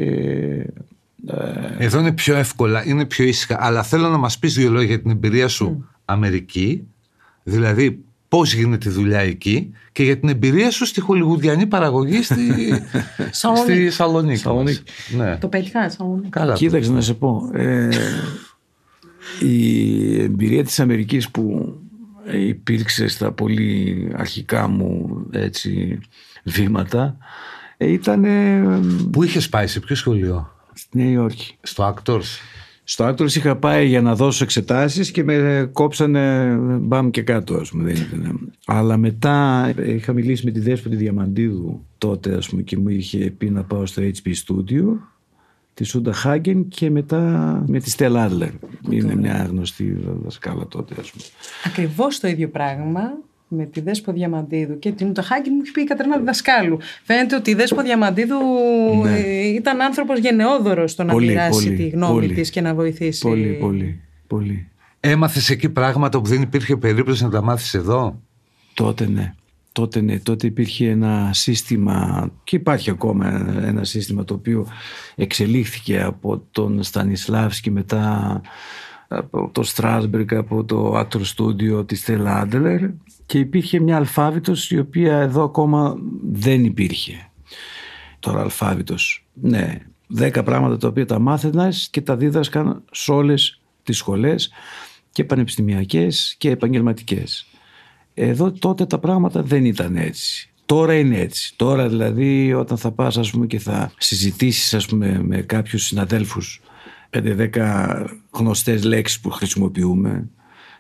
Εδώ είναι πιο εύκολα, είναι πιο ήσυχα. Αλλά θέλω να μας πεις δύο λόγια για την εμπειρία σου mm. Αμερική, δηλαδή πώς γίνεται η δουλειά εκεί, και για την εμπειρία σου στη χολιγουδιανή παραγωγή στη, στη Σαλονίκη. Ναι. Το πέτυχα, Σαλονίκη. Καλά. Κοίταξε να σε πω. Ε, η εμπειρία της Αμερικής που υπήρξε στα πολύ αρχικά μου έτσι, βήματα ήταν... Πού είχες πάει, σε ποιο σχολείο? Στη Νέα Υόρκη. Στο Actors? Στο Actors είχα πάει για να δώσω εξετάσεις και με κόψανε μπαμ και κάτω, ας πούμε, δεν ήταν. Αλλά μετά είχα μιλήσει με τη Δέσποινα Διαμαντίδου τότε, ας πούμε, και μου είχε πει να πάω στο έιτς πι Studio, τη Σούντα Χάγκεν, και μετά με τη Στέλλα Άντλερ. Είναι μια γνωστή δασκάλα τότε, ας πούμε. Ακριβώς το ίδιο πράγμα με τη Δέσπο Διαμαντίδου και την Σούντα Χάγκεν μου έχει πει η Κατερίνα Διδασκάλου. Φαίνεται ότι η Δέσπο Διαμαντίδου ναι. ήταν άνθρωπος γενναιόδωρος στο να μοιράσει τη γνώμη πολύ, της και να βοηθήσει. Πολύ, πολύ, πολύ. Έμαθες εκεί πράγματα που δεν υπήρχε περίπτωση να τα μάθεις εδώ? Τότε ναι. Τότε ναι, τότε υπήρχε ένα σύστημα, και υπάρχει ακόμα ένα σύστημα, το οποίο εξελίχθηκε από τον Στανισλάβσκι, μετά από το Στράσμπεργκ, από το Actor Studio της Στέλλα Άντλερ, και υπήρχε μια αλφάβητος η οποία εδώ ακόμα δεν υπήρχε. Τώρα αλφάβητος, ναι, δέκα πράγματα τα οποία τα μάθαινας και τα δίδασκαν σε όλες τις σχολές, και πανεπιστημιακές και επαγγελματικές. Εδώ τότε τα πράγματα δεν ήταν έτσι. Τώρα είναι έτσι. Τώρα δηλαδή όταν θα πας, ας πούμε, και θα συζητήσεις, ας πούμε, με κάποιους συναδέλφους πέντε δέκα γνωστές λέξεις που χρησιμοποιούμε,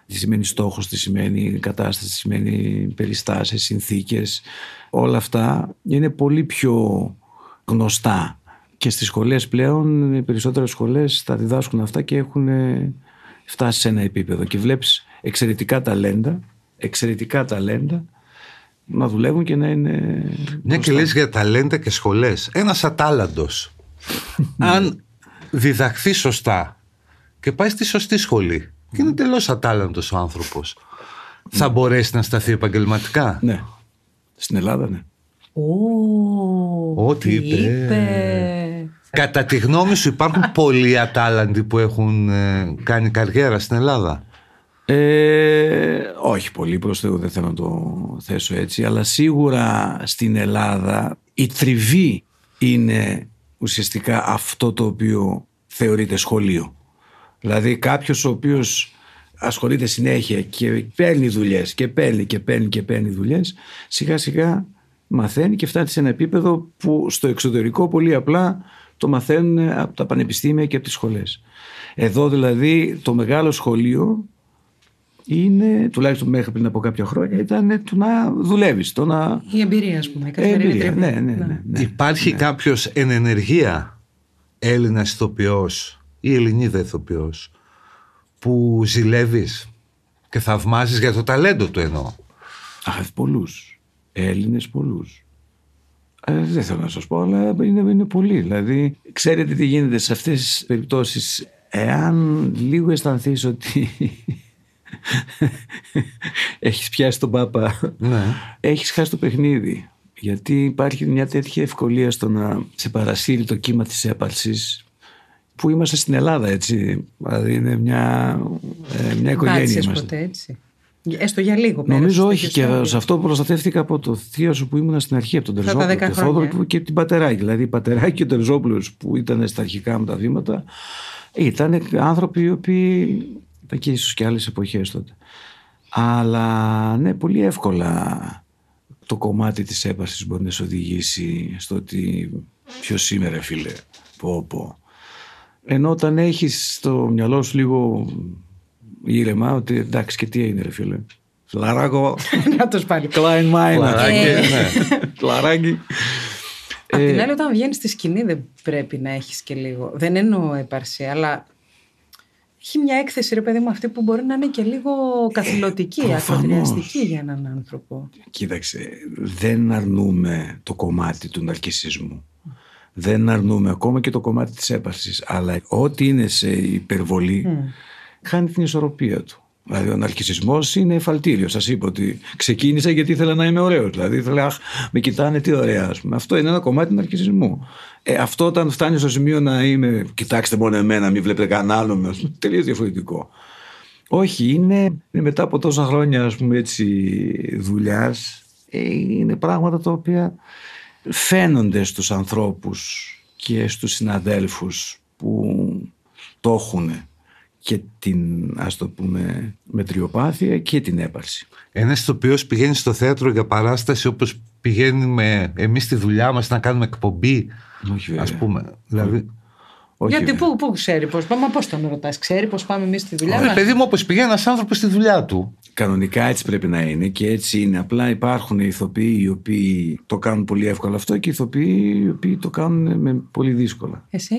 Τι σημαίνει στόχος, τι σημαίνει κατάσταση, τι σημαίνει περιστάσεις, συνθήκες. Όλα αυτά είναι πολύ πιο γνωστά. Και στις σχολές πλέον, οι περισσότερες σχολές τα διδάσκουν αυτά και έχουν φτάσει σε ένα επίπεδο. Και βλέπεις εξαιρετικά ταλέντα, εξαιρετικά ταλέντα να δουλεύουν και να είναι... Μια και λες για ταλέντα και σχολές. Ένας ατάλαντος, αν διδαχθεί σωστά και πάει στη σωστή σχολή και είναι τελώς ατάλαντος ο άνθρωπος, θα μπορέσει να σταθεί επαγγελματικά? Ναι. Στην Ελλάδα, ναι. Ό,τι είπε. είπε. Κατά τη γνώμη σου υπάρχουν πολλοί ατάλαντοι που έχουν ε, κάνει καριέρα στην Ελλάδα? Ε, όχι πολύ, προς Θεού, δεν θέλω να το θέσω έτσι, αλλά σίγουρα στην Ελλάδα η τριβή είναι ουσιαστικά αυτό το οποίο θεωρείται σχολείο. Δηλαδή κάποιος ο οποίος ασχολείται συνέχεια και παίρνει δουλειές και παίρνει και παίρνει και παίρνει δουλειές, σιγά σιγά μαθαίνει και φτάνει σε ένα επίπεδο που στο εξωτερικό πολύ απλά το μαθαίνουν από τα πανεπιστήμια και από τις σχολές. Εδώ δηλαδή το μεγάλο σχολείο είναι, τουλάχιστον μέχρι πριν από κάποια χρόνια, ήταν το να δουλεύεις, το να... Η εμπειρία, ας πούμε. Ε, εμπειρία, ναι, ναι, ναι, ναι. Υπάρχει ναι. κάποιος εν ενεργεία Έλληνας ηθοποιός ή Ελληνίδα ηθοποιός που ζηλεύεις και θαυμάζεις για το ταλέντο του εννοώ? Αχ, πολλούς. Έλληνες πολλούς. Ε, δεν θέλω να σας πω, αλλά είναι, είναι πολλοί. Δηλαδή, ξέρετε τι γίνεται σε αυτές τις περιπτώσεις? Εάν λίγο αισθανθείς ότι έχεις πιάσει τον Πάπα, ναι, έχεις χάσει το παιχνίδι. Γιατί υπάρχει μια τέτοια ευκολία στο να σε παρασύρει το κύμα της έπαρσης, που είμαστε στην Ελλάδα, έτσι. Δηλαδή είναι μια, ε, μια οικογένεια. Πάτησες ποτέ έτσι? Έστω για λίγο. Νομίζω όχι, και σε αυτό προστατεύτηκα από το θείο σου που ήμουν στην αρχή, από τον Τερζόπουλο, τον Θόδωρο και την Πατεράκη. Δηλαδή η Πατεράκη και ο Τερζόπουλος που ήταν στα αρχικά μου τα βήματα ήταν άνθρωποι οι οποίοι ήταν και ίσως και άλλες εποχές τότε. Αλλά ναι, πολύ εύκολα το κομμάτι της έπαρσης μπορεί να σε οδηγήσει στο ότι ποιος είμαι ρε φίλε, πω πω. Ενώ όταν έχεις στο μυαλό σου λίγο ήρεμα, ότι εντάξει, και τι είναι ρε φίλε, Λαράκο, να το σπάρει Klein Mine, Λαράκι. Απ' την άλλη, όταν βγαίνεις στη σκηνή δεν πρέπει να έχεις και λίγο, δεν εννοώ έπαρση, αλλά έχει μια έκθεση ρε παιδί μου αυτή που μπορεί να είναι και λίγο καθηλωτική, ε, ακροτηριαστική για έναν άνθρωπο. Κοίταξε, δεν αρνούμε το κομμάτι του ναρκισσισμού, δεν αρνούμε ακόμα και το κομμάτι της έπαρσης, αλλά ό,τι είναι σε υπερβολή mm. χάνει την ισορροπία του. Δηλαδή ο ναρκισσισμός είναι εφαλτήριο. Σας είπα ότι ξεκίνησα γιατί ήθελα να είμαι ωραίος. Δηλαδή ήθελα, αχ, με κοιτάνε τι ωραία, ας πούμε. Αυτό είναι ένα κομμάτι του ναρκισσισμού. Ε, αυτό όταν φτάνει στο σημείο να είμαι, κοιτάξτε μόνο εμένα, μην βλέπετε κανένα άλλο, τελείως διαφορετικό. Όχι, είναι, είναι μετά από τόσα χρόνια, ας πούμε, έτσι, δουλειάς, ε, είναι πράγματα τα οποία φαίνονται στους ανθρώπους και στους συναδέλφους που το έχουν και την, ας το πούμε, μετριοπάθεια και την έπαρση. Ένας ηθοποιός πηγαίνει στο θέατρο για παράσταση όπως πηγαίνουμε εμείς στη δουλειά μας να κάνουμε εκπομπή, όχι, ας πούμε. Δηλαδή... Όχι, γιατί πού, πού ξέρει πώς πάμε, πώς τον ρωτάς, ξέρει πώς πάμε εμείς στη δουλειά μας. μας. Παιδί μου, όπως πηγαίνει ένας άνθρωπος στη δουλειά του. Κανονικά έτσι πρέπει να είναι και έτσι είναι. Απλά υπάρχουν ηθοποιοί οι οποίοι το κάνουν πολύ εύκολα αυτό και ηθοποιοί οι οποίοι το κάνουν με πολύ δύσκολα. Εσύ?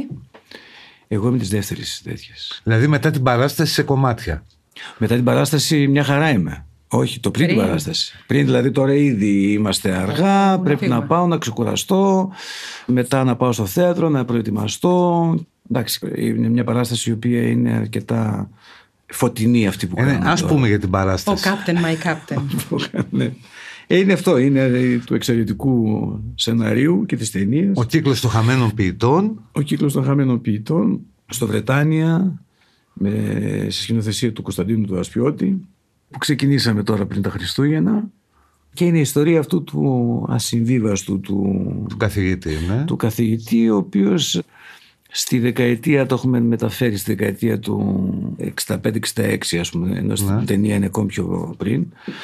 Εγώ είμαι της δεύτερης τέτοιας. Δηλαδή μετά την παράσταση σε κομμάτια. Μετά την παράσταση μια χαρά είμαι. Όχι, το πριν, πριν την παράσταση. Πριν δηλαδή, τώρα ήδη είμαστε αργά, πρέπει φύγουμε. Να πάω να ξεκουραστώ, μετά να πάω στο θέατρο, να προετοιμαστώ. Εντάξει, είναι μια παράσταση η οποία είναι αρκετά φωτεινή αυτή που κάνουμε. Ας πούμε για την παράσταση. Ο Captain, my Captain. Ναι. Είναι αυτό, είναι του εξαιρετικού σεναρίου και της ταινίας. Ο κύκλος των χαμένων ποιητών. Ο κύκλος των χαμένων ποιητών στο Βρετάνια, με σκηνοθεσία του Κωνσταντίνου του Ασπιώτη, που ξεκινήσαμε τώρα πριν τα Χριστούγεννα, και είναι η ιστορία αυτού του ασυμβίβαστου του, του καθηγητή, ναι. του καθηγητή, ο οποίος στη δεκαετία, το έχουμε μεταφέρει στη δεκαετία του εξήντα πέντε εξήντα έξι, ας πούμε, ενώ στην ναι. ταινία είναι ακόμη πιο πριν,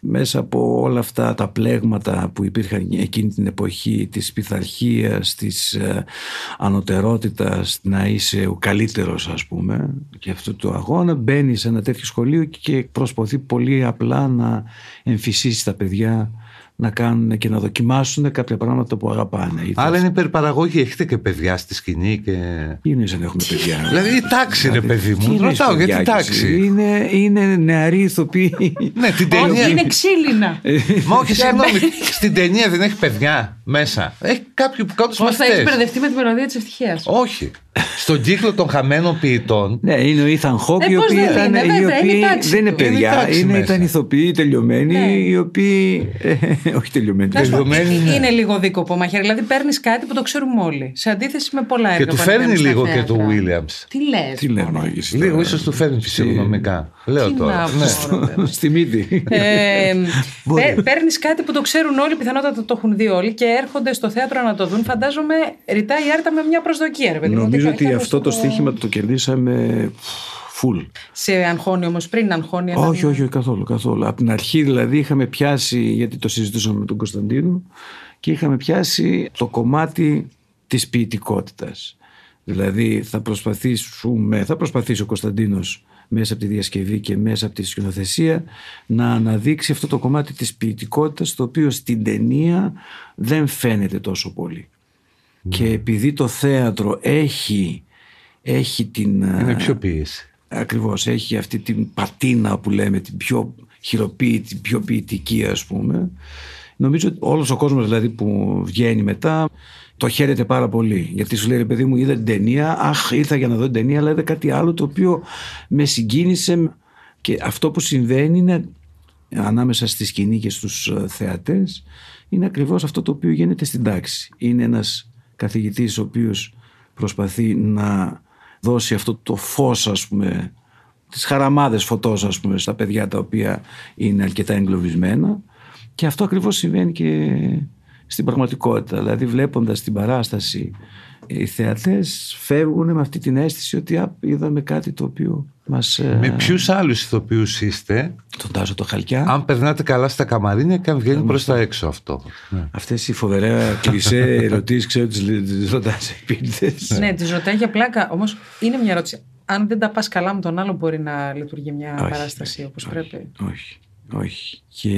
μέσα από όλα αυτά τα πλέγματα που υπήρχαν εκείνη την εποχή, της πειθαρχίας, της ε, ανωτερότητας, να είσαι ο καλύτερος, ας πούμε, και αυτού του αγώνα, μπαίνει σε ένα τέτοιο σχολείο και προσπαθεί πολύ απλά να εμφυσίσει τα παιδιά να κάνουν και να δοκιμάσουν κάποια πράγματα που αγαπάνε. Άρα είναι υπερπαραγωγή. Έχετε και παιδιά στη σκηνή και... Είναι σαν να έχουμε παιδιά. Δηλαδή η τάξη είναι, παιδί μου. Ρωτάω για την τάξη. Είναι, είναι νεαροί ηθοποιοί. Ναι, την ταινία... Όχι, είναι ξύλινα. Μα όχι, συγγνώμη. Στην ταινία δεν έχει παιδιά μέσα. Έχει κάποιοι που κάνουν Πώς θα έχεις μπερδευτεί με τη μελωδία της ευτυχίας? Όχι. Στον κύκλο των χαμένων ποιητών. Ναι, είναι ο Ethan Hawke, Ε, οι πώς οποίοι δεν ήταν. είναι, οι βέβαια, οποίοι είναι η τάξη δεν είναι του. παιδιά, Είναι η τάξη είναι, μέσα. ήταν ηθοποιοί τελειωμένοι, Ναι. οι οποίοι. ε, όχι τελειωμένοι. Να σου πω, Τελειωμένη, είναι, ναι. είναι λίγο δίκοπο μαχαίρι. Δηλαδή παίρνεις κάτι που το ξέρουμε όλοι. Σε αντίθεση με πολλά έργα. Και του που φέρνει ανεβαίνουν στα λίγο και θέατρα. του Williams. Τι λες? Τι λέμε, μωρέ. όχι. Λίγο ίσως του φέρνει φυσιογνωμικά. Λέω Τι τώρα. να Ναι. πω, ρε. Στη μύτη. Ε, παί- παίρνεις κάτι που το ξέρουν όλοι, πιθανότατα το έχουν δει όλοι και έρχονται στο θέατρο να το δουν. Φαντάζομαι ρητά η Άρτα με μια προσδοκία, ρε παιδί μου. Νομίζω ότι κάπως αυτό το στοίχημα το κερδίσαμε full. Σε αγχώνει όμως, πριν αγχώνει. έναν- Όχι, όχι, καθόλου, καθόλου. Από την αρχή δηλαδή είχαμε πιάσει, γιατί το συζητούσαμε με τον Κωνσταντίνο, και είχαμε πιάσει το κομμάτι της ποιητικότητας. Δηλαδή θα προσπαθήσουμε, θα προσπαθήσει ο Κωνσταντίνος μέσα από τη διασκευή και μέσα από τη σκηνοθεσία να αναδείξει αυτό το κομμάτι της ποιητικότητας, το οποίο στην ταινία δεν φαίνεται τόσο πολύ. Mm. Και επειδή το θέατρο έχει, έχει την... Είναι πιο πίεση. Ακριβώς, έχει αυτή την πατίνα που λέμε, την πιο χειροποίητη, την πιο ποιητική, ας πούμε. Νομίζω ότι όλος ο κόσμος δηλαδή που βγαίνει μετά το χαίρεται πάρα πολύ. Γιατί σου λέει, ρε παιδί μου, είδα την ταινία, αχ, ήρθα για να δω την ταινία, αλλά είδα κάτι άλλο το οποίο με συγκίνησε. Και αυτό που συμβαίνει είναι ανάμεσα στη σκηνή και στους θεατές, είναι ακριβώς αυτό το οποίο γίνεται στην τάξη. Είναι ένας καθηγητής ο οποίος προσπαθεί να δώσει αυτό το φως, ας πούμε, τις χαραμάδες φωτός, ας πούμε, στα παιδιά τα οποία είναι αρκετά εγκλωβισμένα, και αυτό ακριβώς συμβαίνει και στην πραγματικότητα. Δηλαδή βλέποντας την παράσταση, οι θεατές φεύγουν με αυτή την αίσθηση ότι α, είδαμε κάτι το οποίο μας... Με ποιους άλλους ηθοποιούς είστε, τον Τάσο το Χαλκιά. αν περνάτε καλά στα καμαρίνια και αν βγαίνει προς τα έξω αυτό? Ναι. Αυτές οι φοβερά κλισέ ερωτήσεις, ξέρω τις, τις ρωτάς επίτηδες. Ναι, τις ρωτάει για πλάκα. Όμως είναι μια ερώτηση. Αν δεν τα πας καλά με τον άλλο, μπορεί να λειτουργεί μια Όχι, παράσταση όχι, όπως όχι, πρέπει? Όχι, όχι. Και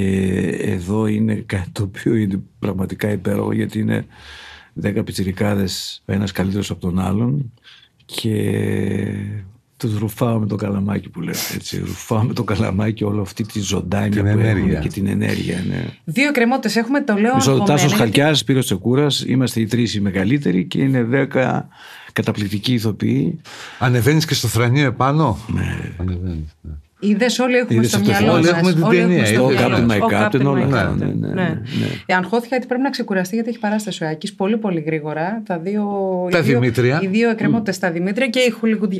εδώ είναι κάτι το οποίο είναι πραγματικά υπέροχο, γιατί είναι δέκα πιτσιρικάδες, ο ένας καλύτερος από τον άλλον, και τους ρουφάω με το καλαμάκι που λέμε, έτσι. Ρουφάω με το καλαμάκι όλη αυτή τη ζωντάνια Την που ενέργεια. έχουμε και την ενέργεια, ναι. Δύο εκκρεμότητες έχουμε, το λέω Μισό, αγχωμένα, Τάσος γιατί- Χαλκιάς, Σπύρος Τσεκούρας, είμαστε οι τρεις οι μεγαλύτεροι και είναι δέκα καταπληκτικοί ηθοποιοί. Ανεβαίνεις και στο θρανείο επάνω? Ναι. Ανεβαίνεις, ναι. Είδες, όλοι έχουμε Είδες στο αυτό, μυαλό όλοι μας. έχουμε την Όλοι ταινία, έχουμε στο ο μυαλό Captain μας. My Ο Captain, Captain όλα My αυτά, Captain. ναι, ναι, ναι, ναι. Ε, αγχώθηκα γιατί πρέπει να ξεκουραστεί, γιατί έχει παράσταση ο Άκης πολύ πολύ γρήγορα. Τα δύο, Τα οι δύο, Δημήτρια. Οι δύο εκκρεμότητες στα Δημήτρια και η Χολιγουντιανή.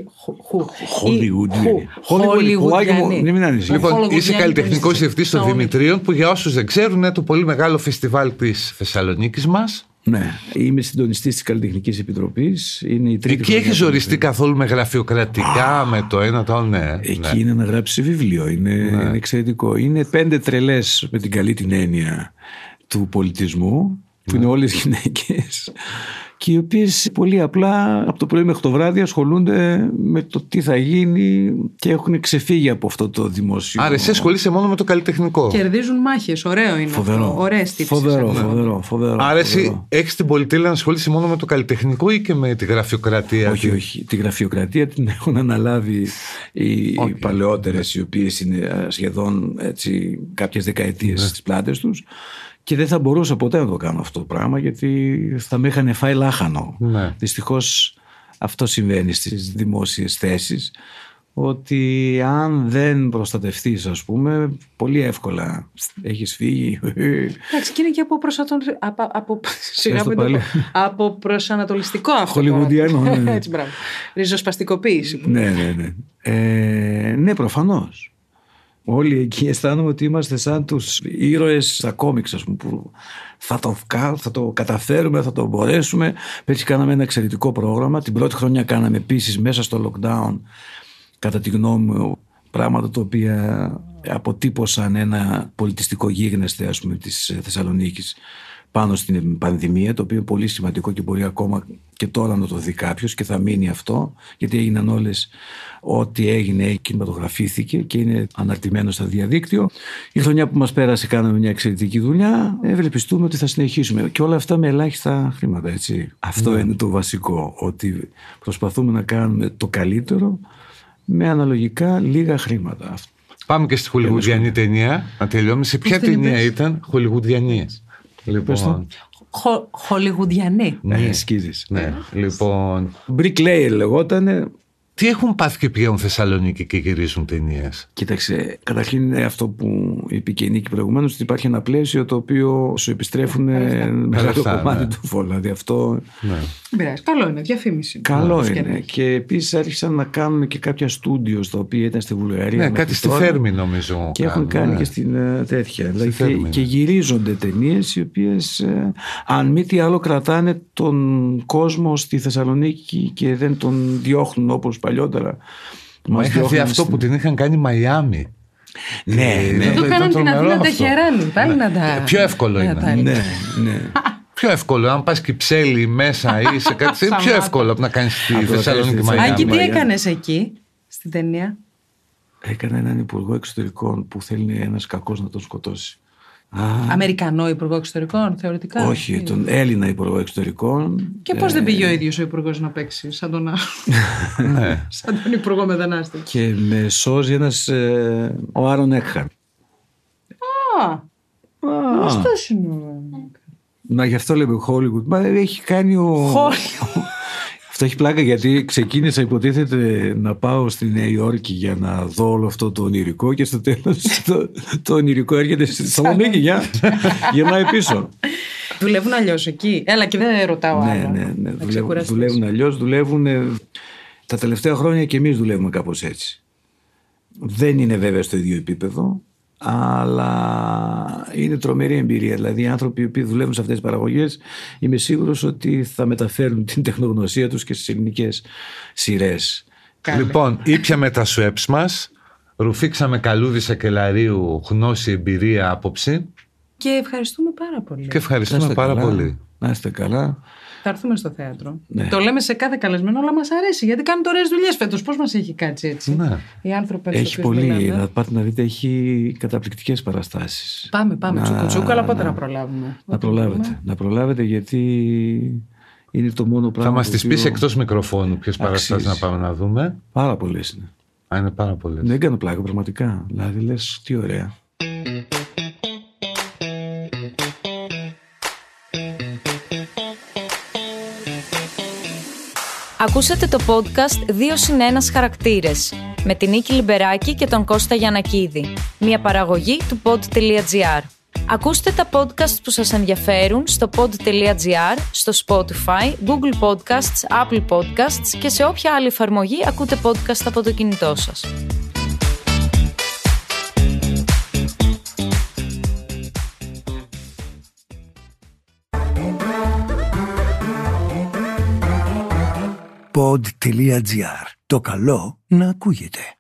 Χολιγουντιανή. Μην ανησυχείς. Λοιπόν, Χολιγουντιανή είσαι καλλιτεχνικός τονίστηκε. διευθυντής των Όλοι. Δημητρίων, που για όσους δεν ξέρουν είναι το πολύ μεγάλο φεστιβάλ της Θεσσαλονίκης μας. Ναι, είμαι συντονιστής της Καλλιτεχνικής Επιτροπής. Είναι η τρίτη Εκεί χρονιά έχει που οριστεί είμαι. καθόλου με γραφειοκρατικά, με το ένα το άλλο? Ναι. Εκεί ναι. είναι να γράψει βιβλίο. Είναι, είναι εξαιρετικό. Είναι πέντε τρελές, με την καλή την έννοια του πολιτισμού, που είναι όλες γυναίκες, και οι οποίες πολύ απλά από το πρωί μέχρι το βράδυ ασχολούνται με το τι θα γίνει και έχουν ξεφύγει από αυτό το δημόσιο. Άρα εσύ ασχολείσαι μόνο με το καλλιτεχνικό. Κερδίζουν μάχες. Ωραίο είναι Φοβερό. αυτό. Ωραίες τύψεις. Φοβερό, Ναι. φοβερό, φοβερό. Άρα εσύ φοβερό. έχεις την πολυτέλεια να ασχολείσαι μόνο με το καλλιτεχνικό ή και με τη γραφειοκρατία? Όχι, όχι. Τη γραφειοκρατία την έχουν αναλάβει οι Okay. παλαιότερες, οι οποίες είναι σχεδόν έτσι, κάποιες δεκαετίες στις πλάτες τους. Και δεν θα μπορούσα ποτέ να το κάνω αυτό το πράγμα, γιατί θα με είχαν φάει λάχανο. Ναι. Δυστυχώς αυτό συμβαίνει στις δημόσιες θέσεις, ότι αν δεν προστατευτείς, ας πούμε, πολύ εύκολα έχεις φύγει. Εντάξει, και είναι και από, προσατον... από, από... Σιγά το μην το πάλι. πω. Από προσανατολιστικό αυτό. Χολιγουντιανό, τώρα. ναι. Έτσι, μπράβο. Ριζοσπαστικοποίηση. ναι, ναι, ναι. Ε, ναι, προφανώς. Όλοι εκεί αισθάνομαι ότι είμαστε σαν τους ήρωες στα κόμιξ, ας πούμε, που θα το, θα το καταφέρουμε, θα το μπορέσουμε. Πέρσι κάναμε ένα εξαιρετικό πρόγραμμα. Την πρώτη χρονιά κάναμε επίσης μέσα στο lockdown, κατά τη γνώμη μου, πράγματα τα οποία αποτύπωσαν ένα πολιτιστικό γίγνεσθε, ας πούμε, της Θεσσαλονίκης πάνω στην πανδημία, το οποίο είναι πολύ σημαντικό και μπορεί ακόμα και τώρα να το δει κάποιος και θα μείνει αυτό, γιατί έγιναν όλες, ό,τι έγινε κινηματογραφήθηκε και είναι αναρτημένο στο διαδίκτυο. Η χρονιά που μας πέρασε κάναμε μια εξαιρετική δουλειά, ευελπιστούμε ότι θα συνεχίσουμε και όλα αυτά με ελάχιστα χρήματα, έτσι. Αυτό ναι. είναι το βασικό, ότι προσπαθούμε να κάνουμε το καλύτερο με αναλογικά λίγα χρήματα. Πάμε και στη χολιγουδιανή ταινία, να τελειώνουμε. Σε ποια ταινία ήταν χολιγουδιανή? Λοιπόν. Χο, χολιγουδιανή. Ναι, σκίζεις. Ναι, λοιπόν. Bricklayer λεγότανε. Τι έχουν πάθει και πηγαίνουν Θεσσαλονίκη και γυρίζουν ταινίες? Κοίταξε, καταρχήν είναι αυτό που είπε και η Νίκη προηγουμένως, ότι υπάρχει ένα πλαίσιο το οποίο σου επιστρέφουν μεγάλο κομμάτι ναι. του φόρου. Δηλαδή αυτό. Ναι. Καλό είναι, διαφήμιση. Καλό ναι, είναι. Και επίσης άρχισαν να κάνουν και κάποια στούντιο τα οποία ήταν στη Βουλγαρία. Ναι, κάτι στη Θέρμη νομίζω. Και έχουν κάνει ναι. και στην uh, τέτοια. Δηλαδή και, ναι. και γυρίζονται ταινίες οι οποίες, uh, αν μη τι άλλο, κρατάνε τον κόσμο στη Θεσσαλονίκη και δεν τον διώχνουν όπως παλιότερα. Μα είχα δει αυτό στην... που την είχαν κάνει Μαϊάμι. Ναι, ναι. Δεν το κάναν την Αθήνα Τεχεράνη. Πάλι να τα. Πιο εύκολο είναι. Ναι, ναι. Πιο εύκολο, αν πας Κυψέλη μέσα ή σε κάτι. Πιο εύκολο από να κάνεις στη Θεσσαλονίκη Μαϊάμι. Άκη, τι έκανες εκεί στην ταινία? Έκανα έναν υπουργό εξωτερικών που θέλει ένας κακός να τον σκοτώσει. Α. Αμερικανό υπουργό εξωτερικών, θεωρητικά. Όχι, τον Έλληνα υπουργό εξωτερικών. Και πώς ε... δεν πήγε ο ίδιος ο υπουργός να παίξει, σαν τον, ναι. σαν τον υπουργό μετανάστη? Και με σώζει ένας ε, ο Άρον Έκχαρτ. Α, γνωστός είναι ο. Μα γι' αυτό λέμε Hollywood. Μα έχει κάνει ο. Αυτό έχει πλάκα, γιατί ξεκίνησα υποτίθεται να πάω στη Νέα Υόρκη για να δω όλο αυτό το ονειρικό και στο τέλος το, το ονειρικό έρχεται στη Θεσσαλονίκη για γυρνάει πίσω. Δουλεύουν αλλιώς εκεί? Έλα, και δεν ρωτάω ναι, άλλο. Ναι, ναι, δουλεύουν, δουλεύουν αλλιώς, δουλεύουν. Τα τελευταία χρόνια και εμείς δουλεύουμε κάπως έτσι. Δεν είναι βέβαια στο ίδιο επίπεδο, αλλά είναι τρομερή εμπειρία. Δηλαδή οι άνθρωποι που δουλεύουν σε αυτές τις παραγωγές, είμαι σίγουρος ότι θα μεταφέρουν την τεχνογνωσία τους και στις ελληνικές σειρές. Λοιπόν, ήπιαμε τα σουέψ μας, ρουφήξαμε καλούδι σακελαρίου, γνώση, εμπειρία, άποψη. Και ευχαριστούμε πάρα πολύ. Και ευχαριστούμε πάρα καλά. πολύ. Να είστε καλά. Θα έρθουμε στο θέατρο. Ναι. Το λέμε σε κάθε καλεσμένο, αλλά μας αρέσει γιατί κάνουν ωραίες δουλειές φέτος. Πώς μας έχει κάτσει έτσι? Ναι. Οι άνθρωποι έχει πολύ. Να πάτε να δείτε, έχει καταπληκτικές παραστάσεις. Πάμε, πάμε. Να... Τσούκου τσούκου, αλλά πότε να, να προλάβουμε? Να προλάβετε. Να προλάβετε, γιατί είναι το μόνο πράγμα. Θα μας τις πεις εκτός μικροφώνου ποιες παραστάσεις να πάμε να δούμε? Πάρα πολλές είναι. Α, είναι πάρα πολλές. Δεν κάνω πλάκα, πραγματικά. Δηλαδή λες, τι ωραία. Ακούσατε το podcast δύο συν ένα χαρακτήρες με την Νίκη Λιμπεράκη και τον Κώστα Γιαννακίδη. Μια παραγωγή του pod.gr. Ακούστε τα podcast που σας ενδιαφέρουν στο pod.gr, στο Spotify, Google Podcasts, Apple Podcasts και σε όποια άλλη εφαρμογή ακούτε podcast από το κινητό σας. pod.gr. Το καλό να ακούγεται.